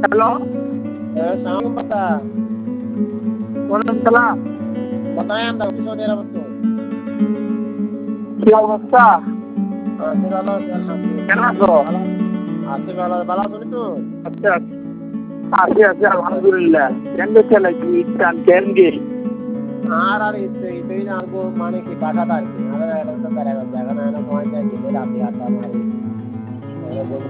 Hello, সালাম বাতা ওয়ালাইকুম সালাম। কোথায় আন্দা সৌদি আরব তো কি অবস্থা? আছি ভালো আছি কেমন আছো? আছি ভালো ভালো আছো তো আচ্ছা, আছি আলহামদুলিল্লাহ। কেন দেখতে লাগি ইস্টান কেন গে? আর ইতেই জানবো মানে কি বাসাটা আর কি আর একটা জায়গা না না পয়েন্ট আছে রাতে আড্ডা মারি